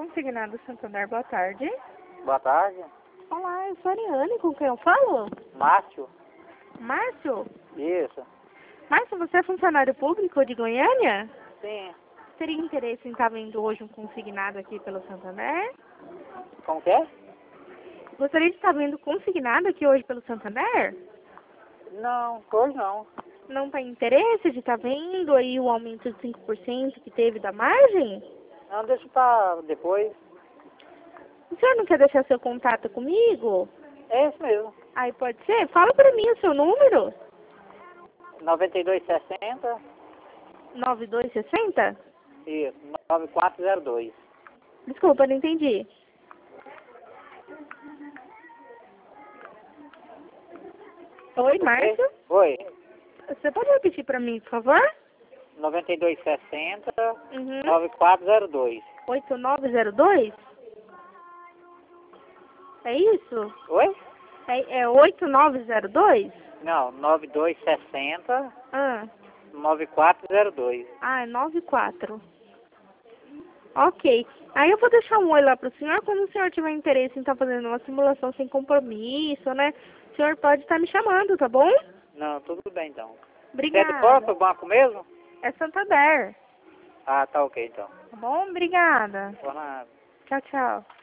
Consignado Santander, boa tarde. Boa tarde. Olá, eu sou a Ariane, com quem eu falo? Márcio? Márcio? Isso. Márcio, você é funcionário público de Goiânia? Sim. Teria interesse em estar vendo hoje um consignado aqui pelo Santander? Como que é? Gostaria de estar vendo consignado aqui hoje pelo Santander? Não, hoje não. Não tem interesse de estar vendo aí o aumento de 5% que teve da margem? Não, deixa pra depois. O senhor não quer deixar seu contato comigo? É isso mesmo. Aí pode ser? Fala pra mim o seu número. 9260. 9260? Isso. 9402. Desculpa, não entendi. Oi, Márcio? Oi. Você pode repetir pra mim, por favor? 9260. Uhum. 9402. 8902? É isso? Oi? É 8902? Não, 9260. Ah, 9402. é 94. Ok. Aí eu vou deixar um oi lá pro senhor. Quando o senhor tiver interesse em estar fazendo uma simulação sem compromisso, né? O senhor pode estar me chamando, tá bom? Não, tudo bem então. Você é do Obrigada. próprio banco mesmo? É Santander. Ah, tá ok então. Tá bom? Obrigada. Por nada. Tchau, tchau.